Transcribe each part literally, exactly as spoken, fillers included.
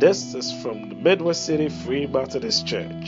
This is from the Midwest City Free Methodist Church.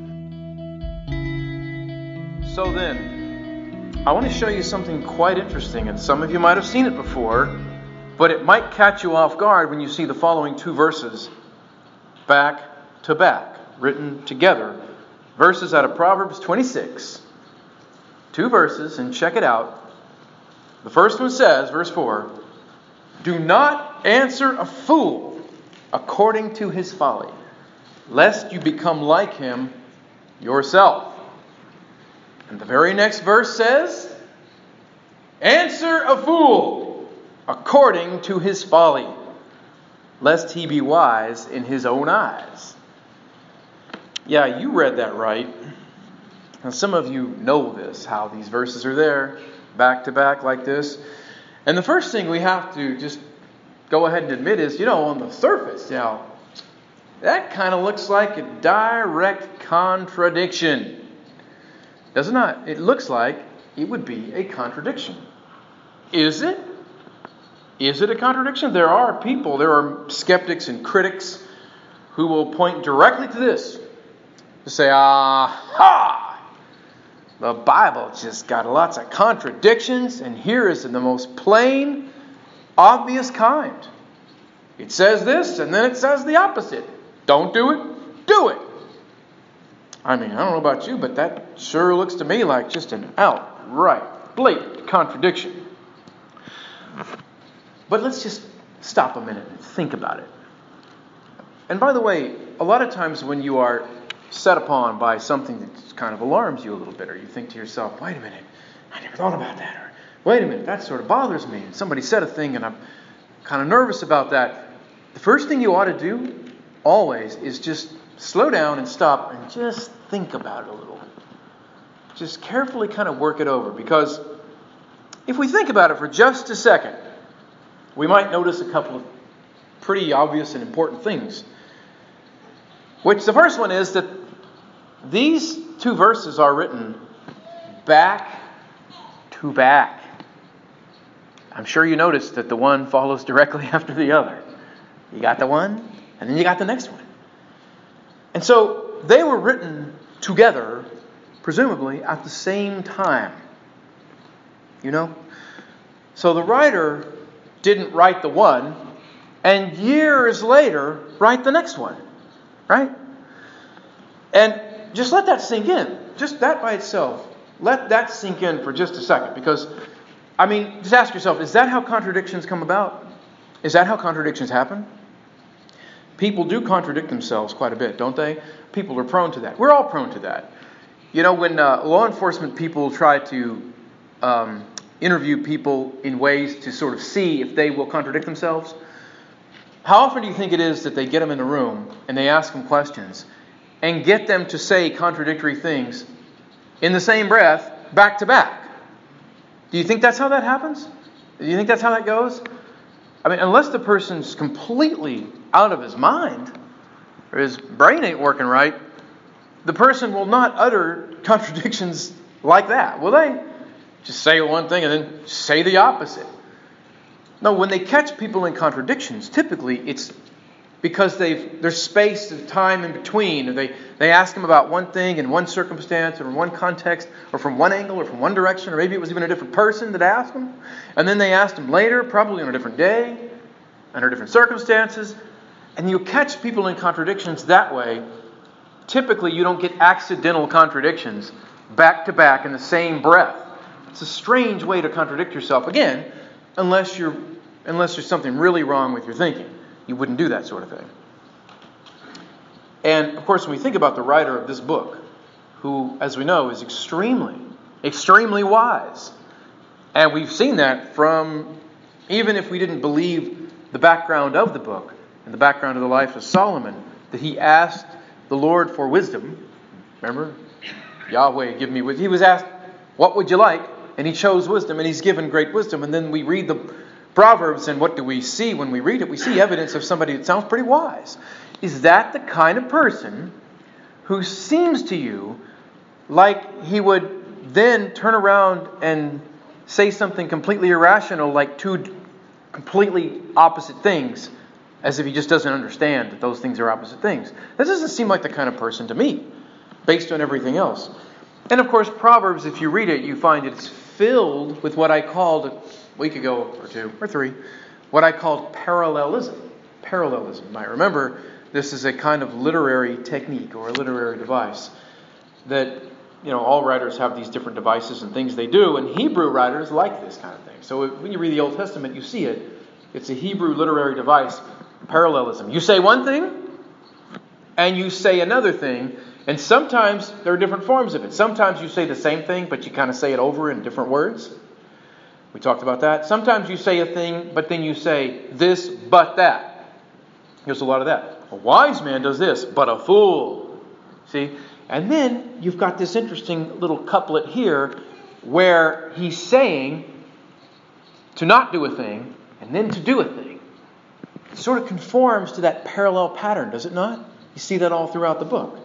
So then, I want to show you something quite interesting, and some of you might have seen it before, but it might catch you off guard when you see the following two verses back to back, written together. Verses out of Proverbs twenty-six. Two verses, and check it out. The first one says, verse four, "Do not answer a fool according to his folly, lest you become like him yourself." And the very next verse says, "Answer a fool according to his folly, lest he be wise in his own eyes." Yeah, you read that right. Now, some of you know this, how these verses are there, back to back like this. And the first thing we have to just go ahead and admit is, you know, on the surface, now, that kind of looks like a direct contradiction. Does it not? It looks like it would be a contradiction. Is it? Is it a contradiction? There are people, there are skeptics and critics who will point directly to this. To say, aha! The Bible just got lots of contradictions, and here is the most plain, obvious kind. It says this, and then it says the opposite. Don't do it, do it. I mean, I don't know about you, but that sure looks to me like just an outright, blatant contradiction. But let's just stop a minute and think about it. And by the way, a lot of times when you are set upon by something that kind of alarms you a little bit, or you think to yourself, wait a minute, I never thought about that, or wait a minute, that sort of bothers me, and somebody said a thing and I'm kind of nervous about that. The first thing you ought to do, always, is just slow down and stop and just think about it a little. Just carefully kind of work it over, because if we think about it for just a second, we might notice a couple of pretty obvious and important things. Which the first one is that these two verses are written back to back. I'm sure you noticed that the one follows directly after the other. You got the one, and then you got the next one. And so they were written together, presumably at the same time. You know? So the writer didn't write the one, and years later write the next one. Right? And just let that sink in. Just that by itself. Let that sink in for just a second. Because, I mean, just ask yourself, is that how contradictions come about? Is that how contradictions happen? People do contradict themselves quite a bit, don't they? People are prone to that. We're all prone to that. You know, when uh, law enforcement people try to um, interview people in ways to sort of see if they will contradict themselves, how often do you think it is that they get them in a room and they ask them questions and get them to say contradictory things in the same breath, back to back? Do you think that's how that happens? Do you think that's how that goes? I mean, unless the person's completely out of his mind or his brain ain't working right, the person will not utter contradictions like that, will they? Just say one thing and then say the opposite. No, when they catch people in contradictions, typically it's because they've there's space and time in between. Or they, they ask them about one thing in one circumstance or in one context or from one angle or from one direction, or maybe it was even a different person that asked them. And then they asked them later, probably on a different day, under different circumstances. And you catch people in contradictions that way. Typically you don't get accidental contradictions back to back in the same breath. It's a strange way to contradict yourself. Again, Unless you're, unless there's something really wrong with your thinking. You wouldn't do that sort of thing. And, of course, when we think about the writer of this book, who, as we know, is extremely, extremely wise. And we've seen that from, even if we didn't believe the background of the book and the background of the life of Solomon, that he asked the Lord for wisdom. Remember? Yahweh, give me wisdom. He was asked, what would you like? And he chose wisdom, and he's given great wisdom. And then we read the Proverbs, and what do we see when we read it? We see evidence of somebody that sounds pretty wise. Is that the kind of person who seems to you like he would then turn around and say something completely irrational, like two completely opposite things as if he just doesn't understand that those things are opposite things. That doesn't seem like the kind of person to me, based on everything else. And of course, Proverbs, if you read it, you find it's filled with what I called a week ago or two or three, what I called parallelism. Parallelism. You might remember this is a kind of literary technique or a literary device that, you know, all writers have these different devices and things they do, and Hebrew writers like this kind of thing. So when you read the Old Testament, you see it. It's a Hebrew literary device, parallelism. You say one thing, and you say another thing, and sometimes there are different forms of it. Sometimes you say the same thing, but you kind of say it over in different words. We talked about that. Sometimes you say a thing, but then you say this, but that. There's a lot of that. A wise man does this, but a fool. See? And then you've got this interesting little couplet here where he's saying to not do a thing and then to do a thing. It sort of conforms to that parallel pattern, does it not? You see that all throughout the book.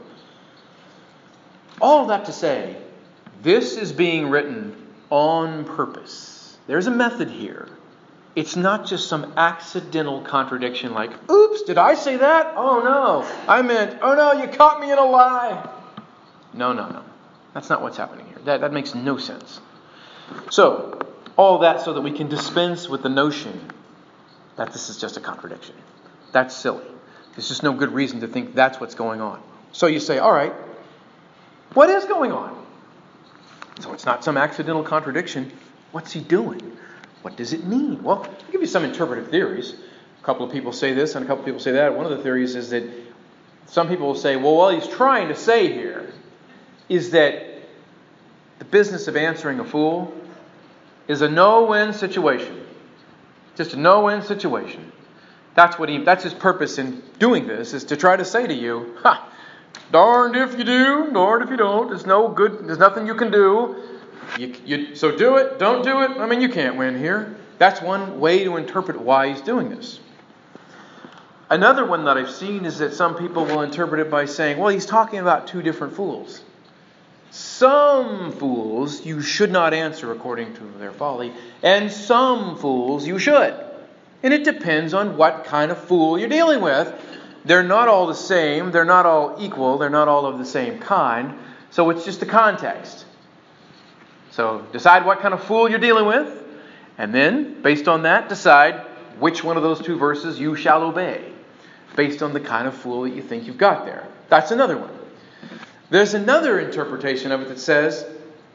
All that to say, this is being written on purpose. There's a method here. It's not just some accidental contradiction like, oops, did I say that? Oh no, I meant, oh no, you caught me in a lie. No, no, no. That's not what's happening here. That, that makes no sense. So, all that so that we can dispense with the notion that this is just a contradiction. That's silly. There's just no good reason to think that's what's going on. So you say, all right, what is going on? So it's not some accidental contradiction. What's he doing? What does it mean? Well, I'll give you some interpretive theories. A couple of people say this and a couple of people say that. One of the theories is that some people will say, well, what he's trying to say here is that the business of answering a fool is a no-win situation. Just a no-win situation. That's what he. That's his purpose in doing this, is to try to say to you, ha, darned if you do, darned if you don't. There's no good, there's nothing you can do. You, you, so do it, don't do it. I mean, you can't win here. That's one way to interpret why he's doing this. Another one that I've seen is that some people will interpret it by saying, well, he's talking about two different fools. Some fools you should not answer according to their folly, and some fools you should. And it depends on what kind of fool you're dealing with. They're not all the same. They're not all equal. They're not all of the same kind. So it's just the context. So decide what kind of fool you're dealing with, and then, based on that, decide which one of those two verses you shall obey, based on the kind of fool that you think you've got there. That's another one. There's another interpretation of it that says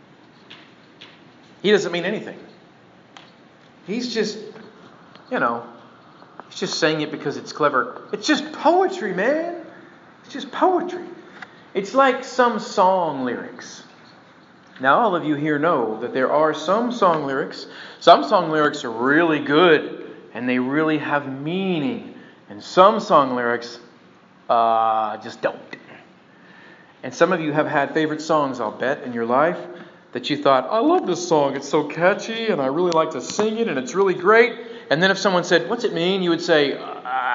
he doesn't mean anything. He's just, you know, he's just saying it because it's clever. It's just poetry, man. It's just poetry. It's like some song lyrics. Now, all of you here know that there are some song lyrics. Some song lyrics are really good, and they really have meaning. And some song lyrics uh, just don't. And some of you have had favorite songs, I'll bet, in your life that you thought, I love this song. It's so catchy, and I really like to sing it, and it's really great. And then if someone said, what's it mean? You would say, uh,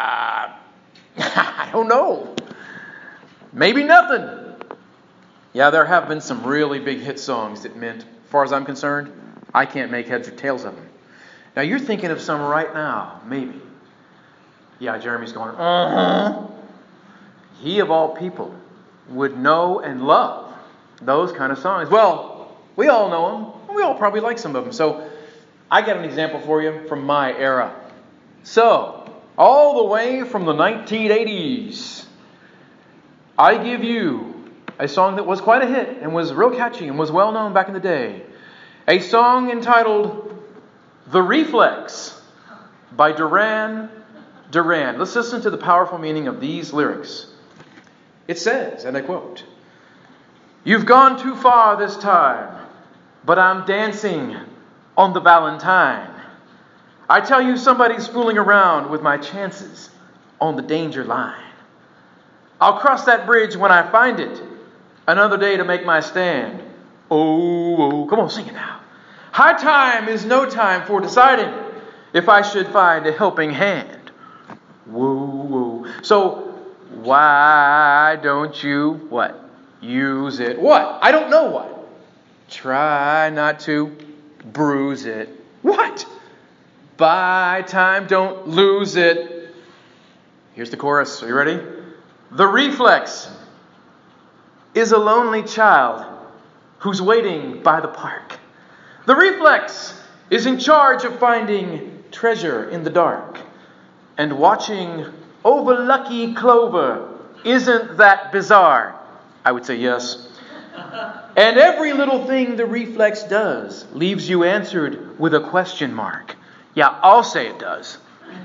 I don't know. Maybe nothing. Yeah, there have been some really big hit songs that meant, as far as I'm concerned, I can't make heads or tails of them. Now, you're thinking of some right now, maybe. Yeah, Jeremy's going, uh-huh. He, of all people, would know and love those kind of songs. Well, we all know them. We all probably like some of them. So, I got an example for you from my era. So, all the way from the nineteen eighties, I give you a song that was quite a hit and was real catchy and was well known back in the day. A song entitled The Reflex by Duran Duran. Let's listen to the powerful meaning of these lyrics. It says, and I quote, "You've gone too far this time, but I'm dancing on the Valentine. I tell you somebody's fooling around with my chances on the danger line. I'll cross that bridge when I find it. Another day to make my stand. Oh, oh, come on, sing it now. High time is no time for deciding if I should find a helping hand. Whoa, whoa. So why don't you, what? Use it. What? I don't know what. Try not to bruise it. What? Buy time, don't lose it. Here's the chorus. Are you ready? The reflex is a lonely child who's waiting by the park. The reflex is in charge of finding treasure in the dark and watching over lucky clover. Isn't that bizarre? I would say yes. And every little thing the reflex does leaves you answered with a question mark. Yeah, I'll say it does.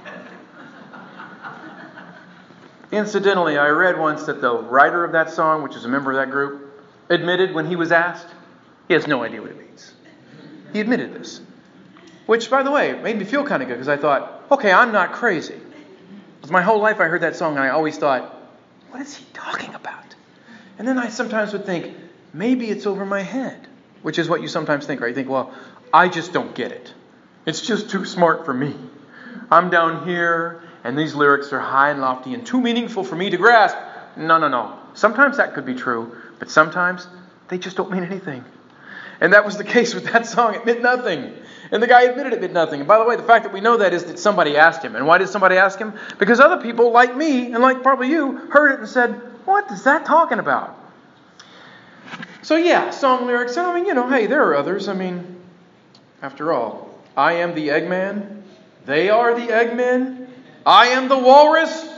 Incidentally, I read once that the writer of that song, which is a member of that group, admitted when he was asked, he has no idea what it means. He admitted this. Which, by the way, made me feel kind of good because I thought, okay, I'm not crazy. Because my whole life I heard that song and I always thought, what is he talking about? And then I sometimes would think, maybe it's over my head. Which is what you sometimes think, right? You think, well, I just don't get it. It's just too smart for me. I'm down here, and these lyrics are high and lofty and too meaningful for me to grasp. No, no, no. Sometimes that could be true, but sometimes they just don't mean anything. And that was the case with that song. It meant nothing. And the guy admitted it meant nothing. And by the way, the fact that we know that is that somebody asked him. And why did somebody ask him? Because other people, like me, and like probably you, heard it and said, what is that talking about? So yeah, song lyrics. I mean, you know, hey, there are others. I mean, after all, I am the Eggman. They are the Eggmen. I am the Walrus.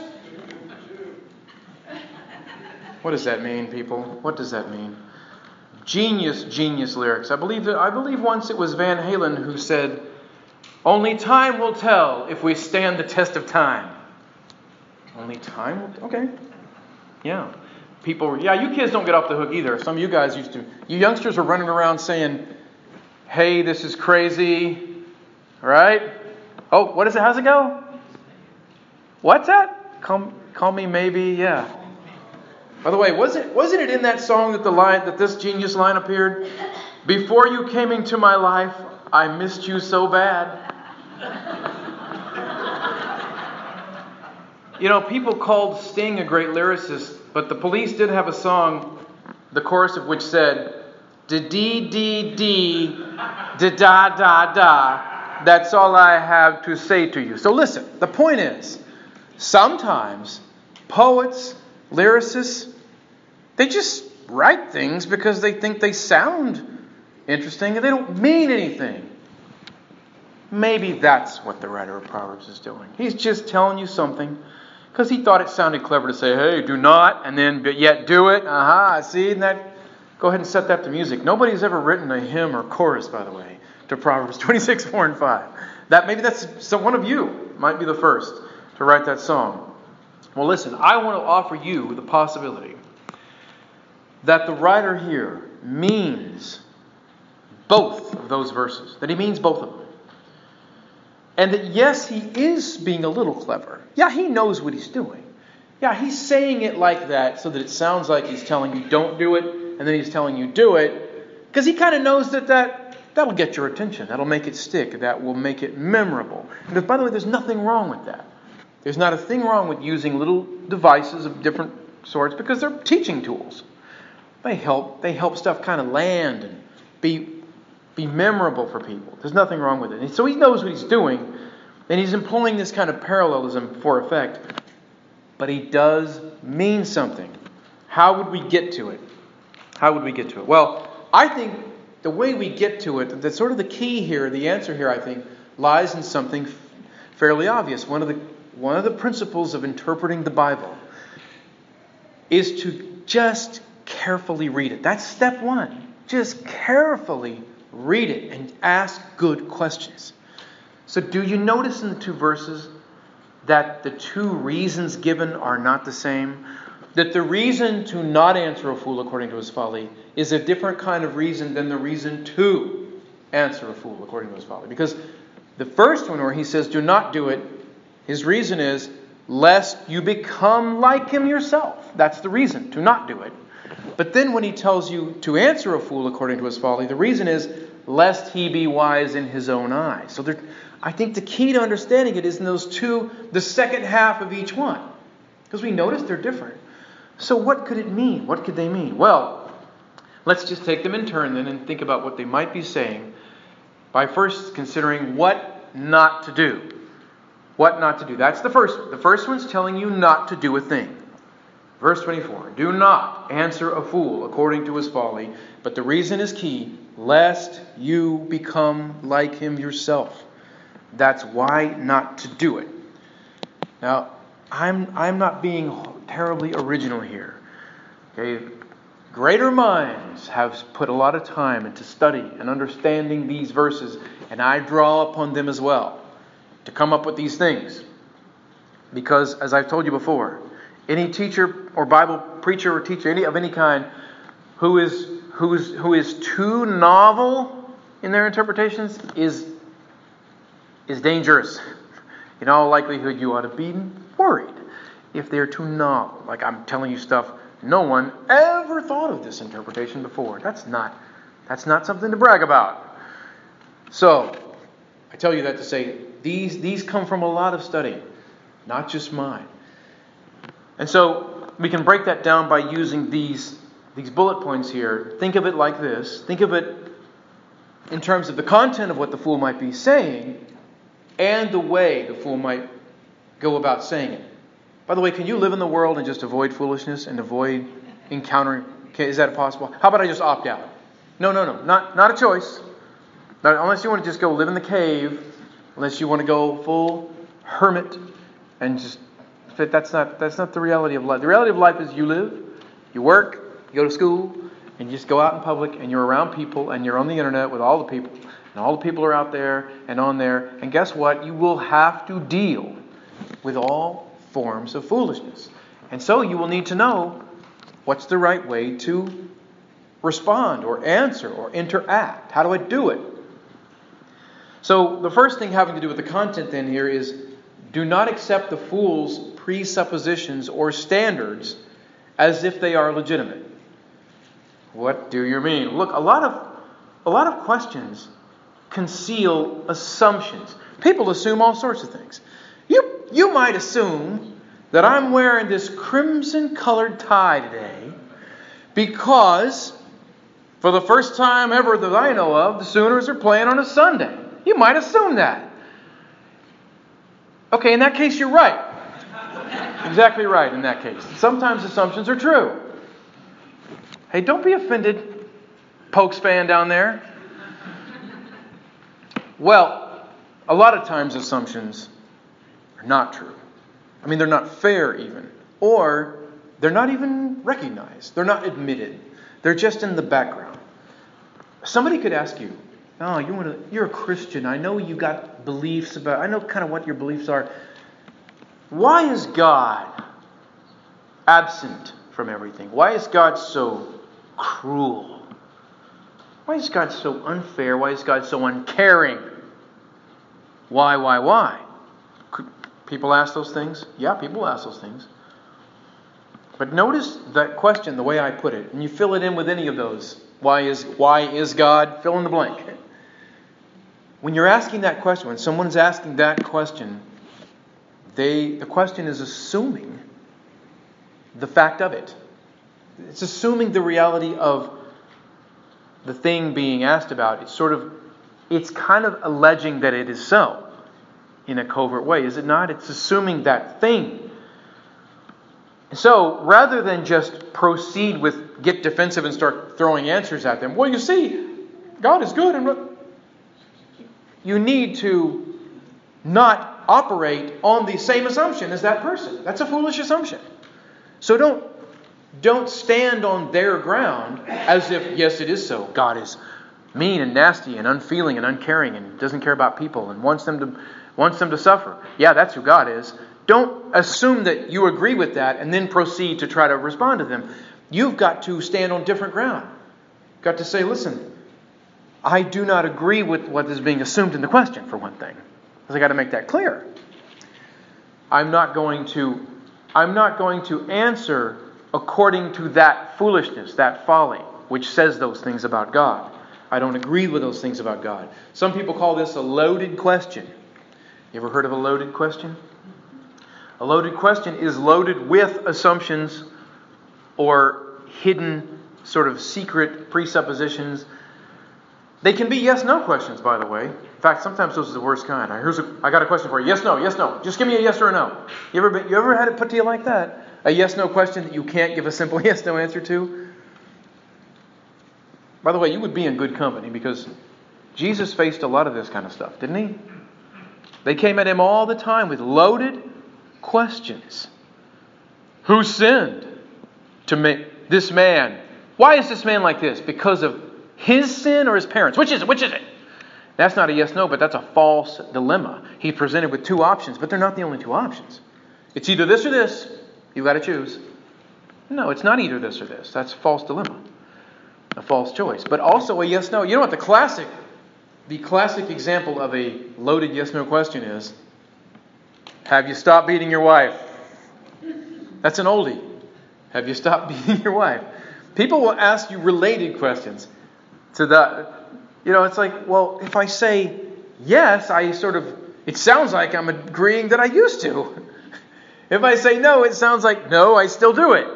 What does that mean, people? What does that mean? Genius, genius lyrics. I believe that I believe once it was Van Halen who said, "Only time will tell if we stand the test of time." Only time will okay. Yeah. People yeah, you kids don't get off the hook either. Some of you guys used to you youngsters are running around saying, "Hey, this is crazy." Right? Oh, what is it? How's it go? What's that? Call, call me maybe, yeah. By the way, wasn't wasn't it in that song that the line that this genius line appeared? Before you came into my life, I missed you so bad. You know, people called Sting a great lyricist, but the Police did have a song, the chorus of which said, "Da-dee-dee-dee, da-da-da-da. That's all I have to say to you." So listen, the point is, sometimes poets, lyricists, they just write things because they think they sound interesting and they don't mean anything. Maybe that's what the writer of Proverbs is doing. He's just telling you something because he thought it sounded clever to say, hey, do not, and then but yet do it. Aha, see? And that, go ahead and set that to music. Nobody's ever written a hymn or chorus, by the way, to Proverbs twenty-six, four and five. That maybe that's so one of you might be the first to write that song. Well, listen, I want to offer you the possibility that the writer here means both of those verses, that he means both of them. And that, yes, he is being a little clever. Yeah, he knows what he's doing. Yeah, he's saying it like that so that it sounds like he's telling you don't do it, and then he's telling you do it, because he kind of knows that, that that'll get your attention. That'll make it stick. That will make it memorable. And by the way, there's nothing wrong with that. There's not a thing wrong with using little devices of different sorts because they're teaching tools. They help. They help stuff kind of land and be be memorable for people. There's nothing wrong with it. And so he knows what he's doing, and he's employing this kind of parallelism for effect. But he does mean something. How would we get to it? How would we get to it? Well, I think the way we get to it, the sort of the key here, the answer here, I think, lies in something fairly obvious. One of the one of the principles of interpreting the Bible is to just carefully read it. That's step one. Just carefully read it and ask good questions. So do you notice in the two verses that the two reasons given are not the same? That the reason to not answer a fool according to his folly is a different kind of reason than the reason to answer a fool according to his folly. Because the first one where he says do not do it, his reason is lest you become like him yourself. That's the reason to not do it. But then when he tells you to answer a fool according to his folly, the reason is lest he be wise in his own eyes. So there, I think the key to understanding it is in those two, the second half of each one. Because we notice they're different. So what could it mean? What could they mean? Well, let's just take them in turn then and think about what they might be saying by first considering what not to do. What not to do. That's the first one. The first one's telling you not to do a thing. Verse twenty-four. Do not answer a fool according to his folly, but the reason is key, lest you become like him yourself. That's why not to do it. Now, I'm I'm not being terribly original here. Okay? Greater minds have put a lot of time into study and understanding these verses, and I draw upon them as well to come up with these things. Because, as I've told you before, any teacher or Bible preacher or teacher any of any kind who is who is who is too novel in their interpretations is is dangerous. In all likelihood, you ought to be worried if they're too novel. Like I'm telling you stuff no one ever thought of this interpretation before. That's not that's not something to brag about. So, I tell you that to say these these come from a lot of study, not just mine. And so we can break that down by using these these bullet points here. Think of it like this. Think of it in terms of the content of what the fool might be saying and the way the fool might go about saying it. By the way, can you live in the world and just avoid foolishness and avoid encountering? Okay, is that possible? How about I just opt out? No, no, no. Not, not a choice. Not, unless you want to just go live in the cave. Unless you want to go full hermit and just... That's not, that's not the reality of life. The reality of life is you live, you work, you go to school, and you just go out in public and you're around people and you're on the internet with all the people. And all the people are out there and on there. And guess what? You will have to deal with all forms of foolishness. And so you will need to know what's the right way to respond or answer or interact. How do I do it? So the first thing having to do with the content then here is do not accept the fool's presuppositions or standards as if they are legitimate. What do you mean? Look, a lot of a lot of questions conceal assumptions. People assume all sorts of things. You you might assume that I'm wearing this crimson colored tie today because for the first time ever that I know of, the Sooners are playing on a Sunday. You might assume that. Okay, in that case, you're right. Exactly right in that case. Sometimes assumptions are true. Hey, don't be offended, Pokes fan down there. Well, a lot of times assumptions are not true. I mean, they're not fair even. Or they're not even recognized. They're not admitted. They're just in the background. Somebody could ask you, oh, you want to, you're a Christian. I know you got beliefs about, I know kind of what your beliefs are. Why is God absent from everything? Why is God so cruel? Why is God so unfair? Why is God so uncaring? Why, why, why? Could people ask those things? Yeah, people ask those things. But notice that question, the way I put it, and you fill it in with any of those. Why is why is God? Fill in the blank. When you're asking that question, when someone's asking that question, they the question is assuming the fact of it. It's assuming the reality of the thing being asked about. It's sort of, it's kind of alleging that it is so in a covert way, is it not? It's assuming that thing. So, rather than just proceed with, get defensive and start throwing answers at them, well, you see, God is good, and you need to not operate on the same assumption as that person. That's a foolish assumption. So don't don't stand on their ground as if, yes, it is so. God is mean and nasty and unfeeling and uncaring and doesn't care about people and wants them to wants them to suffer. Yeah, that's who God is. Don't assume that you agree with that and then proceed to try to respond to them. You've got to stand on different ground. You've got to say, listen, I do not agree with what is being assumed in the question, for one thing. Because I've got to make that clear. I'm not going to, I'm not going to answer according to that foolishness, that folly, which says those things about God. I don't agree with those things about God. Some people call this a loaded question. You ever heard of a loaded question? A loaded question is loaded with assumptions or hidden sort of secret presuppositions. They can be yes-no questions, by the way. In fact, sometimes those are the worst kind. I, here's a, I got a question for you. Yes, no, yes, no. Just give me a yes or a no. You ever been, you ever had it put to you like that? A yes-no question that you can't give a simple yes-no answer to? By the way, you would be in good company because Jesus faced a lot of this kind of stuff, didn't he? They came at him all the time with loaded questions. Who sinned to make this man? Why is this man like this? Because of his sin or his parents? Which is it? Which is it? That's not a yes-no, but that's a false dilemma. He's presented with two options, but they're not the only two options. It's either this or this. You've got to choose. No, it's not either this or this. That's a false dilemma. A false choice. But also a yes-no. You know what the classic, the classic example of a loaded yes-no question is? Have you stopped beating your wife? That's an oldie. Have you stopped beating your wife? People will ask you related questions to that. You know, it's like, well, if I say yes, I sort of, it sounds like I'm agreeing that I used to. If I say no, it sounds like, no, I still do it.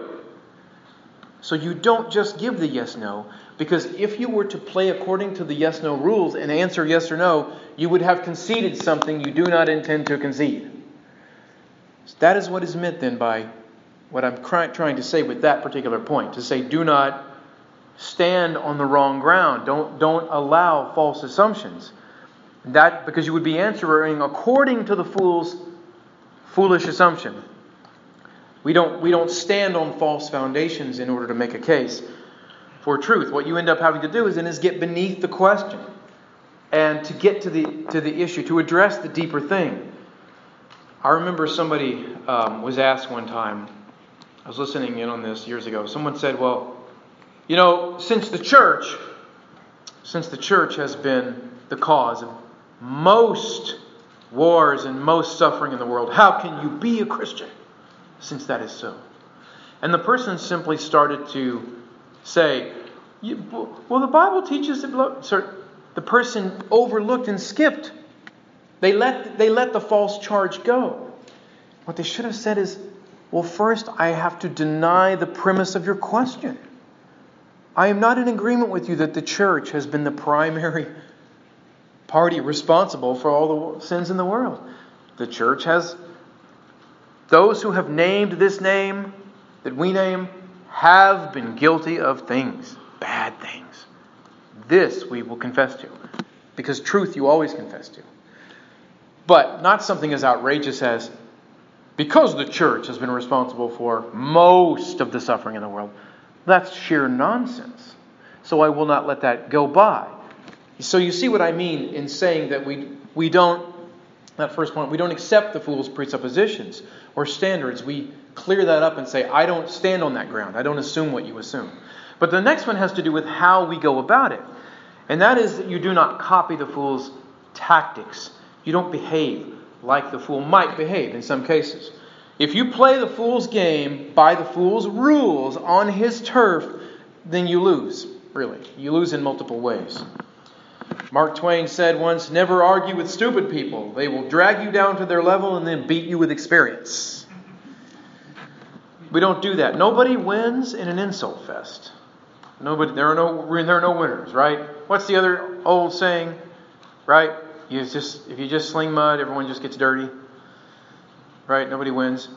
So you don't just give the yes-no, because if you were to play according to the yes-no rules and answer yes or no, you would have conceded something you do not intend to concede. So that is what is meant then by what I'm trying to say with that particular point. To say, do not stand on the wrong ground. Don't, don't allow false assumptions. That because you would be answering according to the fool's foolish assumption. We don't, we don't stand on false foundations in order to make a case for truth. What you end up having to do is then is get beneath the question and to get to the to the issue, to address the deeper thing. I remember somebody um, was asked one time, I was listening in on this years ago. Someone said, well, you know, since the church, since the church has been the cause of most wars and most suffering in the world, how can you be a Christian since that is so? And the person simply started to say, well, the Bible teaches that. Sir, the person overlooked and skipped. They let they let the false charge go. What they should have said is, well, first I have to deny the premise of your question. I am not in agreement with you that the church has been the primary party responsible for all the sins in the world. The church has, those who have named this name that we name have been guilty of things, bad things. This we will confess to, because truth you always confess to. But not something as outrageous as, because the church has been responsible for most of the suffering in the world. That's sheer nonsense. So I will not let that go by. So you see what I mean in saying that we we don't, that first point, we don't accept the fool's presuppositions or standards. We clear that up and say, I don't stand on that ground. I don't assume what you assume. But the next one has to do with how we go about it. And that is that you do not copy the fool's tactics. You don't behave like the fool might behave in some cases. If you play the fool's game by the fool's rules on his turf, then you lose, really. You lose in multiple ways. Mark Twain said once, never argue with stupid people. They will drag you down to their level and then beat you with experience. We don't do that. Nobody wins in an insult fest. Nobody. There are no. There are no winners, right? What's the other old saying? Right? You just if you just sling mud, everyone just gets dirty. Right? Nobody wins.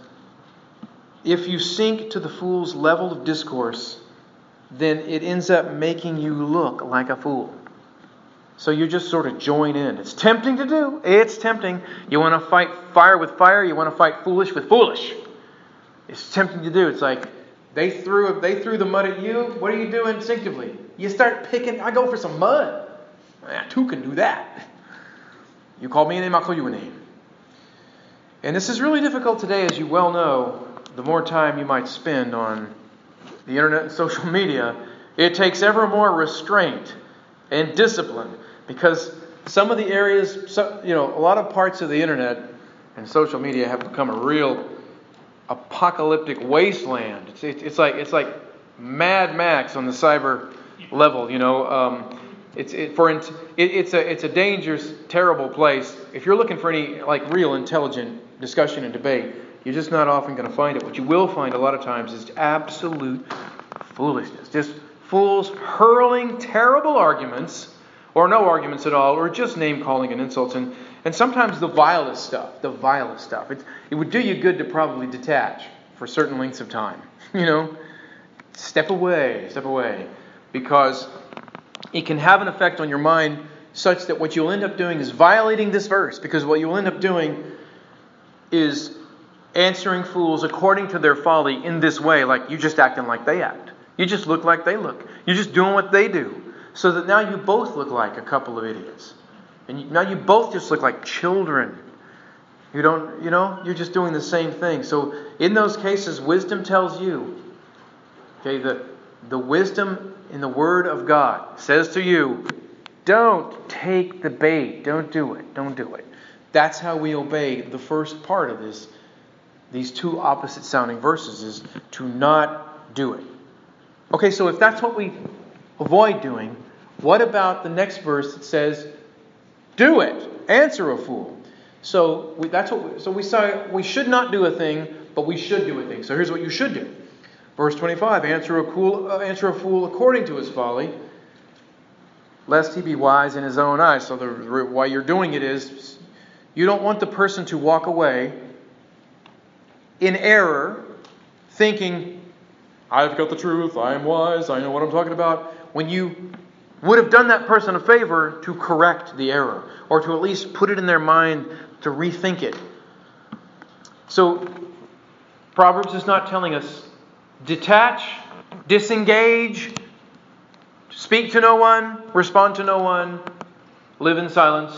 If you sink to the fool's level of discourse, then it ends up making you look like a fool. So you just sort of join in. It's tempting to do. It's tempting. You want to fight fire with fire. You want to fight foolish with foolish. It's tempting to do. It's like they threw they threw the mud at you. What do you do instinctively? You start picking. I go for some mud. Man, who can do that? You call me a name, I'll call you a name. And this is really difficult today, as you well know. The more time you might spend on the internet and social media, it takes ever more restraint and discipline, because some of the areas, you know, a lot of parts of the internet and social media have become a real apocalyptic wasteland. It's, it's like it's like Mad Max on the cyber level. You know, um, it's it, for it, it's a it's a dangerous, terrible place. If you're looking for any like real intelligent discussion and debate, you're just not often going to find it. What you will find a lot of times is absolute foolishness. Just fools hurling terrible arguments or no arguments at all, or just name-calling and insults, and, and sometimes the vilest stuff, the vilest stuff. It, it would do you good to probably detach for certain lengths of time. You know, step away, step away, because it can have an effect on your mind such that what you'll end up doing is violating this verse, because what you'll end up doing is answering fools according to their folly in this way, like you just acting like they act. You just look like they look. You're just doing what they do. So that now you both look like a couple of idiots. And you, now you both just look like children. You don't, you know, you're just doing the same thing. So in those cases, wisdom tells you, okay, the, the wisdom in the Word of God says to you, don't take the bait. Don't do it. Don't do it. That's how we obey the first part of this. These two opposite sounding verses is to not do it. Okay, so if that's what we avoid doing, what about the next verse that says, do it, answer a fool? So we, that's what. We, so we say we should not do a thing, but we should do a thing. So here's what you should do. Verse twenty-five: Answer a fool, uh, answer a fool according to his folly, lest he be wise in his own eyes. So the, why you're doing it is you don't want the person to walk away in error, thinking, I've got the truth, I am wise, I know what I'm talking about, when you would have done that person a favor to correct the error, or to at least put it in their mind to rethink it. So, Proverbs is not telling us detach, disengage, speak to no one, respond to no one, live in silence.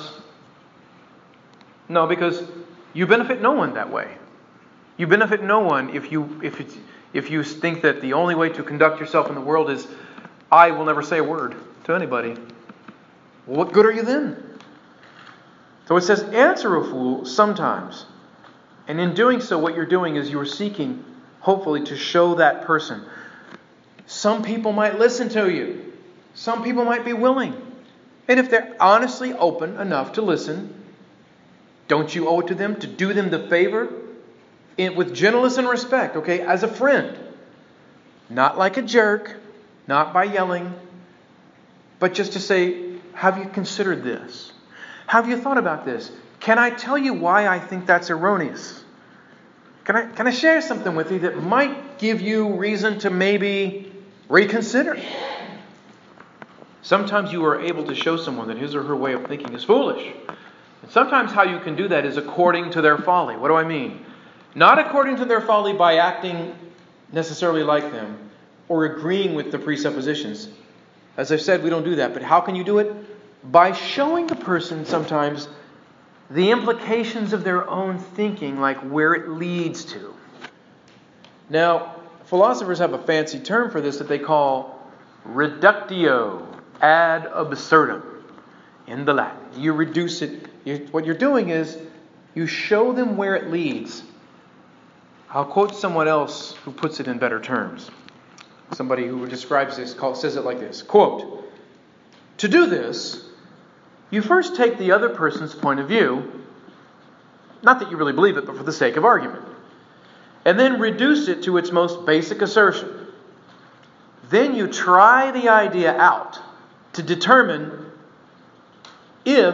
No, because you benefit no one that way. You benefit no one if you if it's if you think that the only way to conduct yourself in the world is, I will never say a word to anybody. Well, what good are you then? So it says, answer a fool sometimes. And in doing so, what you're doing is you're seeking, hopefully, to show that person. Some people might listen to you. Some people might be willing. And if they're honestly open enough to listen, don't you owe it to them to do them the favor in, with gentleness and respect, okay, as a friend. Not like a jerk, not by yelling, but just to say, have you considered this? Have you thought about this? Can I tell you why I think that's erroneous? Can I, can I share something with you that might give you reason to maybe reconsider? Sometimes you are able to show someone that his or her way of thinking is foolish. And sometimes how you can do that is according to their folly. What do I mean? Not according to their folly by acting necessarily like them or agreeing with the presuppositions. As I've said, we don't do that. But how can you do it? By showing the person sometimes the implications of their own thinking, like where it leads to. Now, philosophers have a fancy term for this that they call reductio ad absurdum in the Latin. You reduce it. You, what you're doing is you show them where it leads. I'll quote someone else who puts it in better terms. Somebody who describes this call, says it like this, quote, to do this, you first take the other person's point of view, not that you really believe it, but for the sake of argument, and then reduce it to its most basic assertion. Then you try the idea out to determine if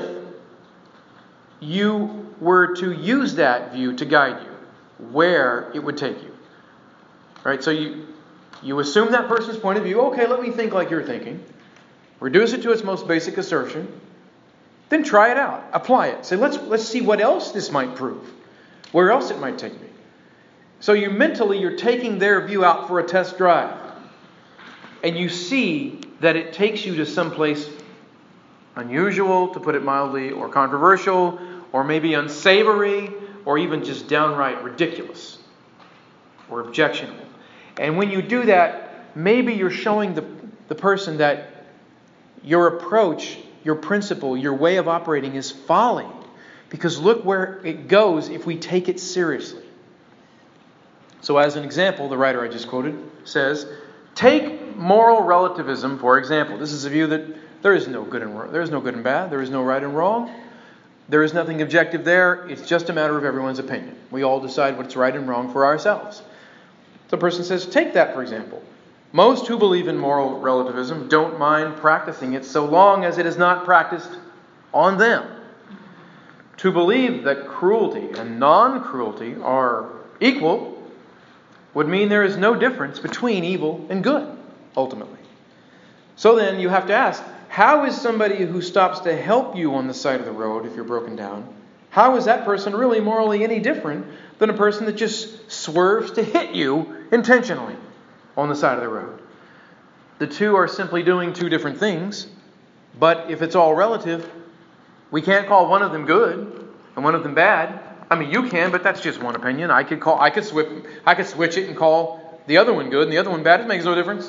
you were to use that view to guide you, where it would take you. All right, so you you assume that person's point of view. Okay, let me think like you're thinking. Reduce it to its most basic assertion. Then try it out. Apply it. Say, let's let's see what else this might prove. Where else it might take me. So you mentally, you're taking their view out for a test drive. And you see that it takes you to someplace unusual, to put it mildly, or controversial, or maybe unsavory, or even just downright ridiculous or objectionable. And when you do that, maybe you're showing the, the person that your approach, your principle, your way of operating is folly. Because look where it goes if we take it seriously. So as an example, the writer I just quoted says, take moral relativism, for example. This is a view that there is no good and there is no good and bad. There is no right and wrong. There is nothing objective there. It's just a matter of everyone's opinion. We all decide what's right and wrong for ourselves. The person says, take that, for example. Most who believe in moral relativism don't mind practicing it so long as it is not practiced on them. To believe that cruelty and non-cruelty are equal would mean there is no difference between evil and good, ultimately. So then you have to ask, how is somebody who stops to help you on the side of the road if you're broken down, how is that person really morally any different than a person that just swerves to hit you intentionally on the side of the road? The two are simply doing two different things, but if it's all relative, we can't call one of them good and one of them bad. I mean, you can, but that's just one opinion. I could call, I could switch, I could switch it and call the other one good and the other one bad. It makes no difference.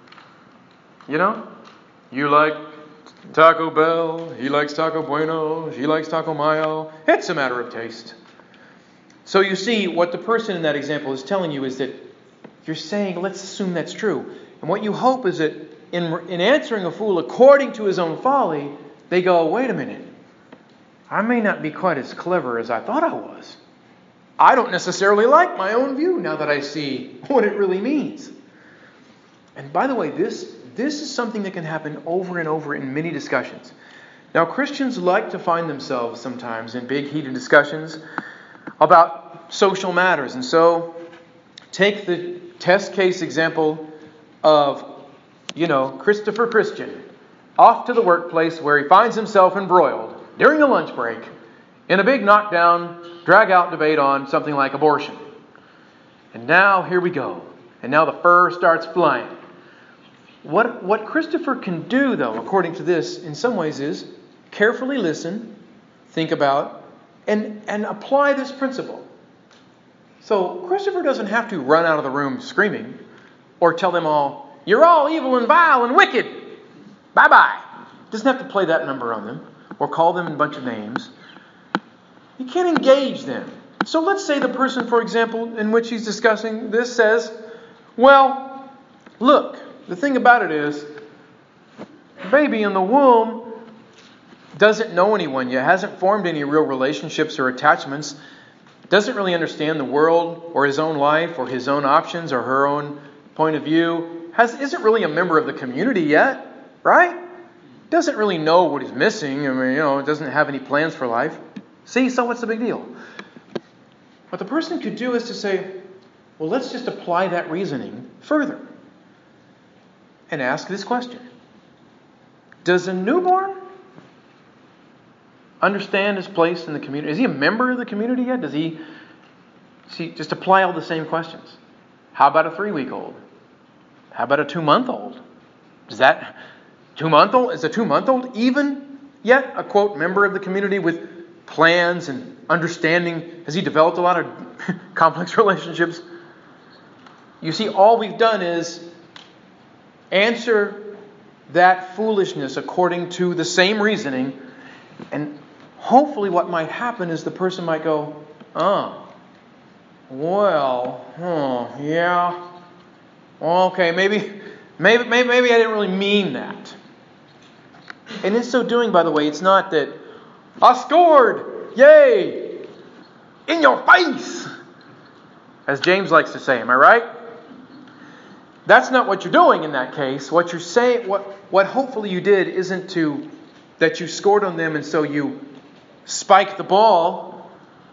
You know, you like Taco Bell, he likes Taco Bueno, she likes Taco Mayo. It's a matter of taste. So you see, what the person in that example is telling you is that you're saying, let's assume that's true. And what you hope is that in, in answering a fool according to his own folly, they go, wait a minute, I may not be quite as clever as I thought I was. I don't necessarily like my own view now that I see what it really means. And by the way, this, this is something that can happen over and over in many discussions. Now, Christians like to find themselves sometimes in big heated discussions about social matters. And so, take the test case example of, you know, Christopher Christian off to the workplace where he finds himself embroiled during a lunch break in a big knockdown, drag-out debate on something like abortion. And now, here we go. And now the fur starts flying. What, what Christopher can do, though, according to this, in some ways is carefully listen, think about, and, and apply this principle. So Christopher doesn't have to run out of the room screaming or tell them all, you're all evil and vile and wicked. Bye-bye. Doesn't have to play that number on them or call them a bunch of names. You can't engage them. So let's say the person, for example, in which he's discussing this says, well, look, the thing about it is, baby in the womb doesn't know anyone yet, hasn't formed any real relationships or attachments, doesn't really understand the world or his own life or his own options or her own point of view, has, isn't really a member of the community yet, right? Doesn't really know what he's missing. I mean, you know, doesn't have any plans for life. See, so what's the big deal? What the person could do is to say, well, let's just apply that reasoning further and ask this question. Does a newborn understand his place in the community? Is he a member of the community yet? Does he see, just apply all the same questions? How about a three-week-old? How about a two-month-old? Is that two-month-old? Is a two-month-old even yet a, quote, member of the community with plans and understanding? Has he developed a lot of complex relationships? You see, all we've done is answer that foolishness according to the same reasoning, and hopefully what might happen is the person might go, oh, well, huh, yeah, okay, maybe, maybe, maybe, maybe I didn't really mean that. And in so doing, by the way, it's not that I scored, yay, in your face, as James likes to say. Am I right? That's not what you're doing in that case. What you're saying, what what hopefully you did, isn't to that you scored on them and so you spike the ball,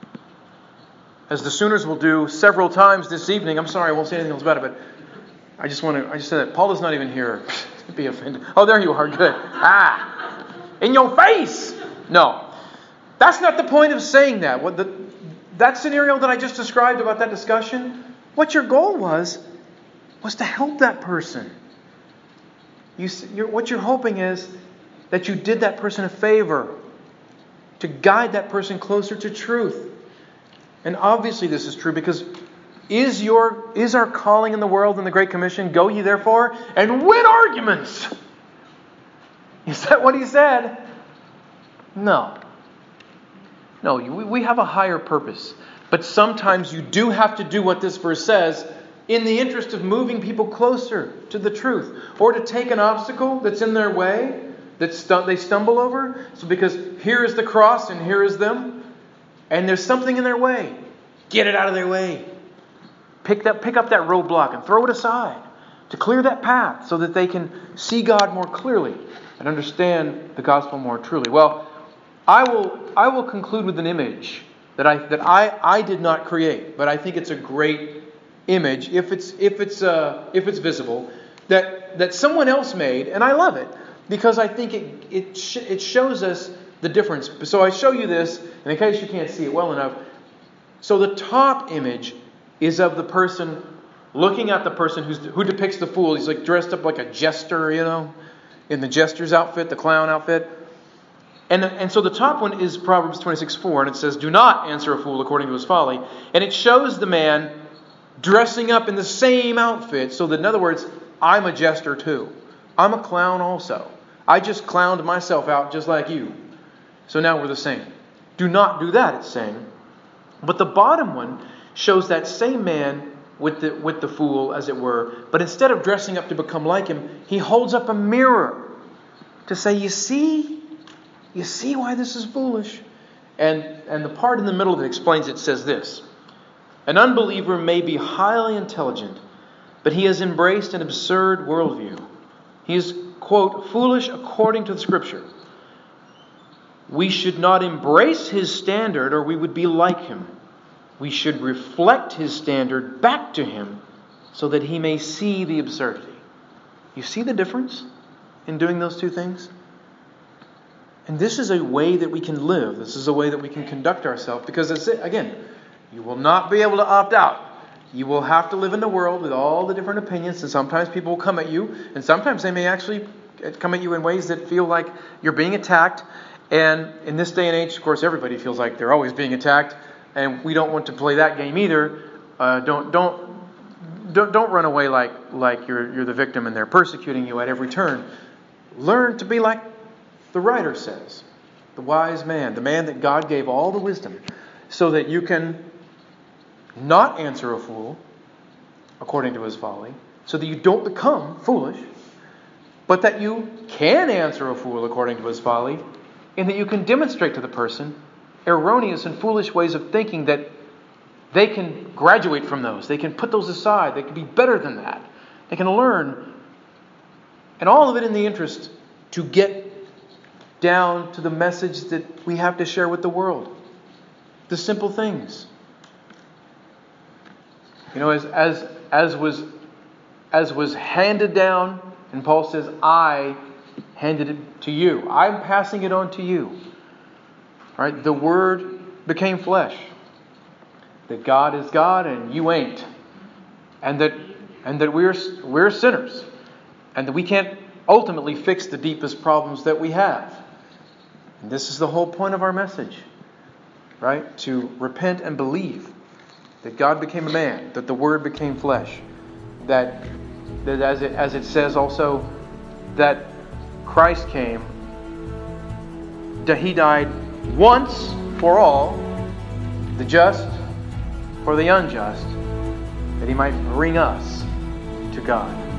as the Sooners will do several times this evening. I'm sorry, I won't say anything else about it, but I just want to. I just said that Paul is not even here to be offended. Oh, there you are. Good. Ah, in your face. No, that's not the point of saying that. What the that scenario that I just described about that discussion, what your goal was. was to help that person. You, you're, what you're hoping is that you did that person a favor, to guide that person closer to truth. And obviously this is true because is your is our calling in the world in the Great Commission, go ye therefore and win arguments? Is that what he said? No. No, we, we have a higher purpose. But sometimes you do have to do what this verse says, in the interest of moving people closer to the truth, or to take an obstacle that's in their way, that stu- they stumble over. So because here is the cross and here is them, and there's something in their way, get it out of their way. Pick that, pick up that roadblock and throw it aside to clear that path so that they can see God more clearly and understand the gospel more truly. Well, I will I will conclude with an image that I that I, I did not create, but I think it's a great image if it's if it's uh, if it's visible that that someone else made, and I love it because I think it it sh- it shows us the difference. So I show you this, and in case you can't see it well enough, so the top image is of the person looking at the person who's who depicts the fool. He's like dressed up like a jester, you know, in the jester's outfit, the clown outfit. And, and so the top one is Proverbs twenty-six four, and it says, "Do not answer a fool according to his folly." And it shows the man dressing up in the same outfit, so that in other words, I'm a jester too. I'm a clown also. I just clowned myself out just like you. So now we're the same. Do not do that, it's saying. But the bottom one shows that same man with the with the fool, as it were, but instead of dressing up to become like him, he holds up a mirror to say, you see? You see why this is foolish? And, and the part in the middle that explains it says this: an unbeliever may be highly intelligent, but he has embraced an absurd worldview. He is, quote, foolish according to the Scripture. We should not embrace his standard or we would be like him. We should reflect his standard back to him so that he may see the absurdity. You see the difference in doing those two things? And this is a way that we can live. This is a way that we can conduct ourselves. Because, it's, again, you will not be able to opt out. You will have to live in the world with all the different opinions. And sometimes people will come at you. And sometimes they may actually come at you in ways that feel like you're being attacked. And in this day and age, of course, everybody feels like they're always being attacked. And we don't want to play that game either. Uh, don't don't don't don't run away like like you're you're the victim and they're persecuting you at every turn. Learn to be like the writer says, the wise man, the man that God gave all the wisdom, so that you can not answer a fool according to his folly, so that you don't become foolish, but that you can answer a fool according to his folly, and that you can demonstrate to the person erroneous and foolish ways of thinking that they can graduate from those. They can put those aside. They can be better than that. They can learn. And all of it in the interest to get down to the message that we have to share with the world. The simple things. You know, as as as was as was handed down, and Paul says, I handed it to you. I'm passing it on to you. Right? The Word became flesh. That God is God and you ain't. And that and that we're we're sinners. And that we can't ultimately fix the deepest problems that we have. And this is the whole point of our message. Right? To repent and believe that God became a man, that the Word became flesh. That that as it as it says also that Christ came, that He died once for all, the just for the unjust, that He might bring us to God.